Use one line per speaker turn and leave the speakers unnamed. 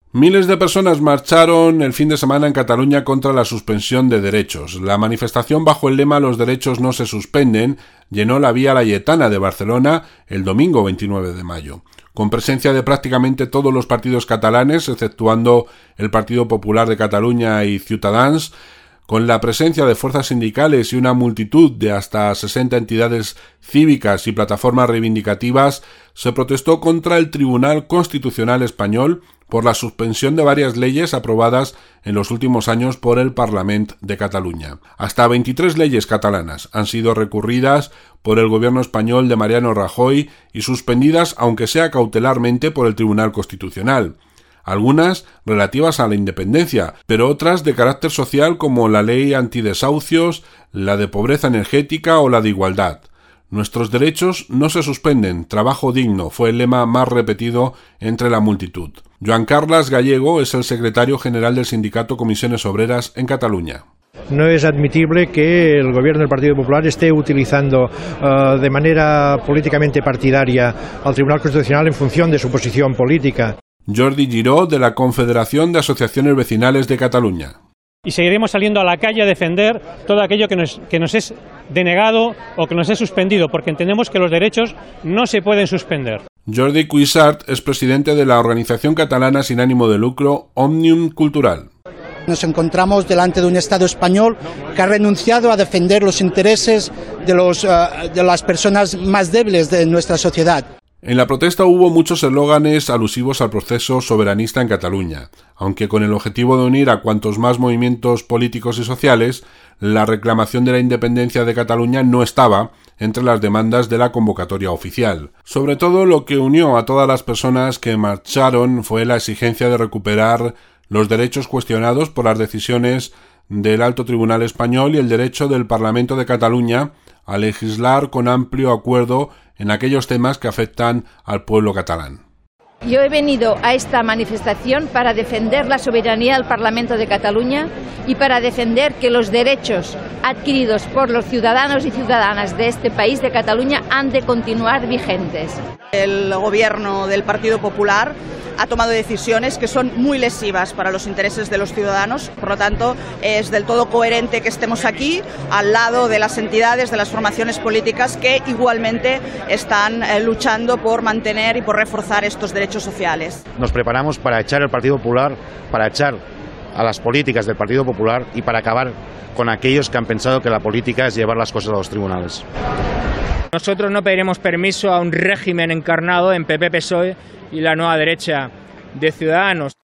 Miles de personas marcharon el fin de semana en Cataluña contra la suspensión de derechos. La manifestación bajo el lema «Los derechos no se suspenden» llenó la Vía Laietana de Barcelona el domingo 29 de mayo. Con presencia de prácticamente todos los partidos catalanes, exceptuando el Partido Popular de Cataluña y Ciutadans, con la presencia de fuerzas sindicales y una multitud de hasta 60 entidades cívicas y plataformas reivindicativas, se protestó contra el Tribunal Constitucional Español por la suspensión de varias leyes aprobadas en los últimos años por el Parlament de Cataluña. Hasta 23 leyes catalanas han sido recurridas por el gobierno español de Mariano Rajoy y suspendidas, aunque sea cautelarmente, por el Tribunal Constitucional. Algunas relativas a la independencia, pero otras de carácter social, como la ley antidesahucios, la de pobreza energética o la de igualdad. Nuestros derechos no se suspenden, trabajo digno, fue el lema más repetido entre la multitud. Joan Carles Gallego es el secretario general del sindicato Comisiones Obreras en Cataluña.
No es admitible que el gobierno del Partido Popular esté utilizando de manera políticamente partidaria al Tribunal Constitucional en función de su posición política.
Jordi Giró, de la Confederación de Asociaciones Vecinales de Cataluña.
Y seguiremos saliendo a la calle a defender todo aquello que nos es denegado o que nos es suspendido, porque entendemos que los derechos no se pueden suspender.
Jordi Cuixart es presidente de la organización catalana sin ánimo de lucro Òmnium Cultural.
Nos encontramos delante de un Estado español que ha renunciado a defender los intereses de las personas más débiles de nuestra sociedad.
En la protesta hubo muchos eslóganes alusivos al proceso soberanista en Cataluña, aunque con el objetivo de unir a cuantos más movimientos políticos y sociales, la reclamación de la independencia de Cataluña no estaba entre las demandas de la convocatoria oficial. Sobre todo, lo que unió a todas las personas que marcharon fue la exigencia de recuperar los derechos cuestionados por las decisiones del Alto Tribunal Español y el derecho del Parlamento de Cataluña a legislar con amplio acuerdo en aquellos temas que afectan al pueblo catalán.
Yo he venido a esta manifestación para defender la soberanía del Parlamento de Cataluña y para defender que los derechos adquiridos por los ciudadanos y ciudadanas de este país, de Cataluña, han de continuar vigentes.
El gobierno del Partido Popular ha tomado decisiones que son muy lesivas para los intereses de los ciudadanos, por lo tanto es del todo coherente que estemos aquí al lado de las entidades, de las formaciones políticas que igualmente están luchando por mantener y por reforzar estos derechos sociales.
Nos preparamos para echar al Partido Popular, para echar a las políticas del Partido Popular y para acabar con aquellos que han pensado que la política es llevar las cosas a los tribunales.
Nosotros no pediremos permiso a un régimen encarnado en PP-PSOE y la nueva derecha de Ciudadanos.